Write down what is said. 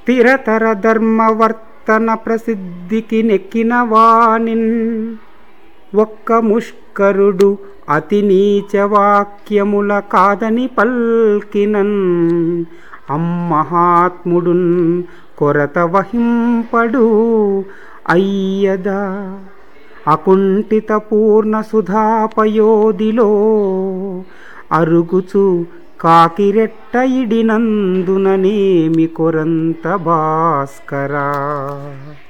స్థిరతర ధర్మవర్తన ప్రసిద్ధికి నెక్కిన వానిన్ ఒక్క ముష్కరుడు అతి నీచ వాక్యముల కాదని పల్కినన్ అమ్మహాత్ముడున్ కొరత వహింపడు అయ్యదా అకుంఠిత పూర్ణ సుధాపయోధిలో అరుగుచు కాకిరెట్ట ఇడినందుననేమి కొరంత భాస్కరా.